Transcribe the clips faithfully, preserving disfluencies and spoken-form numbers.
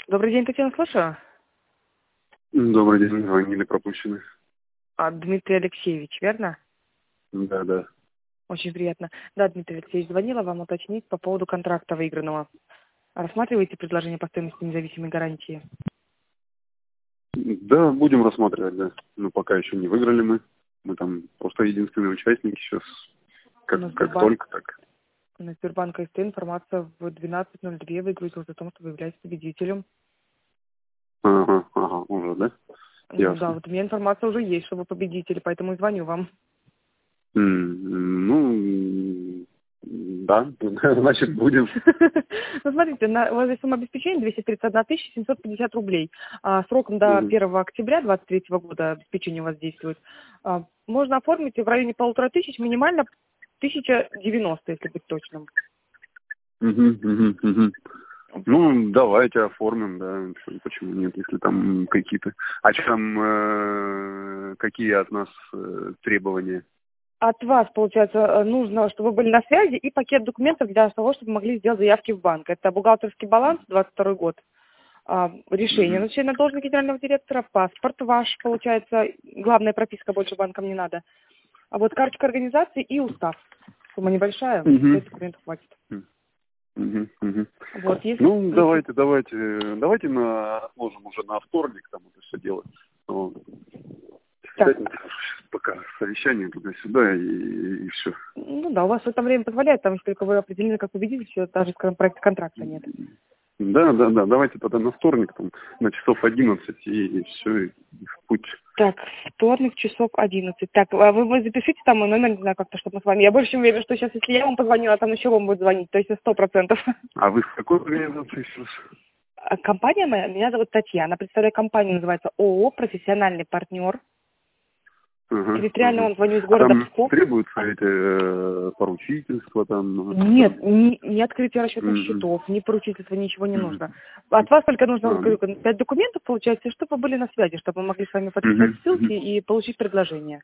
Добрый день, Татьяна, слушаю. Добрый день, звонили пропущены. А, Дмитрий Алексеевич, верно? Да, да. Очень приятно. Да, Дмитрий Алексеевич, звонила вам уточнить по поводу контракта выигранного. Рассматриваете предложение по стоимости независимой гарантии? Да, будем рассматривать, да. Но пока еще не выиграли мы. Мы там просто единственные участники сейчас. Как, На как Сбербанк, только, так. на Сбербанк АСТ информация в двенадцать ноль два выгрузилась о том, что вы являетесь победителем. Ага, ага, уже, да? Ну да, Ясно. вот у меня информация уже есть, что вы победители, поэтому и звоню вам. М, Ну, да, значит, будем. Ну, смотрите, на, у вас здесь самообеспечение двести тридцать одна тысяча семьсот пятьдесят рублей. А, сроком до Мгм. первого октября двадцать третьего года обеспечение у вас действует. А, можно оформить в районе полутора тысяч, минимально тысяча девяносто, если быть точным. Мгм, мгм, мгм. Ну, давайте оформим, да. Почему нет, если там какие-то... А что там, э, какие от нас э, требования? От вас, получается, э, нужно, чтобы вы были на связи и пакет документов для того, чтобы могли сделать заявки в банк. Это бухгалтерский баланс, двадцать второй год, а, решение Мгм. назначения на должность генерального директора, паспорт ваш, получается, главная прописка, больше банкам не надо. А вот карточка организации и устав. Сумма небольшая, Мгм. пять документов хватит. Мгм, мгм. Вот, если, Ну, если... давайте, давайте, э, давайте на, отложим уже на вторник там это все делать. Вот. В Так, пятницу сейчас пока совещание туда-сюда и, и все. ну да, у вас в это время позволяет, там, если только вы определены как победитель, все, даже скажем, проекта контракта нет. Да, да, да, давайте тогда на вторник, там, на часов одиннадцать и, все, и, и в путь. Так, вторник, часов одиннадцать. Так, а вы, вы запишите там мой номер, не знаю, как-то, чтобы мы с вами. Я больше уверена, что сейчас, если я вам позвонила, там еще вам будет звонить, то есть сто процентов. А вы в какой организации сейчас? А компания моя, меня зовут Татьяна, представляю компанию, называется ООО «Профессиональный партнер». Ага, Территориально ага. он звоню из А города там Псков. требуются эти э, поручительства там? ну, Нет, там? ни, ни открытия расчетных Мгм, счетов, ни поручительства, ничего не мгм. нужно. От вас только нужно А, вот, ну, говорю, пять документов, получается, чтобы вы были на связи, чтобы мы могли с вами подписать мгм, ссылки мгм. и получить предложение.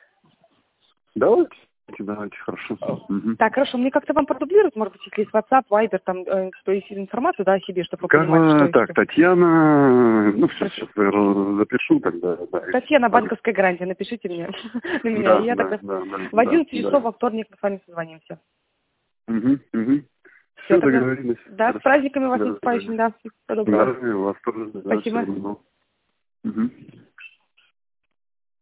Давайте, давайте, хорошо. Мгм. Так, хорошо, мне как-то вам продублировать, может быть, если есть WhatsApp, Viber, там, э, что есть информацию, да, о себе, чтобы вы понимали, что Карла, есть так, что. Татьяна, ну все, Профи- сейчас я запишу тогда, да, и Татьяна, сразу. банковская гарантия, напишите мне на меня, и Да, я да, тогда да, да, в да, одиннадцать часов да. во вторник мы с вами созвонимся. Угу, угу. Все, Все, тогда, договорились. да, с Хорошо. праздниками вас Да, до свидания. наступающими, да, всего Да, доброго. и у вас тоже, да, всего Спасибо. доброго. Угу.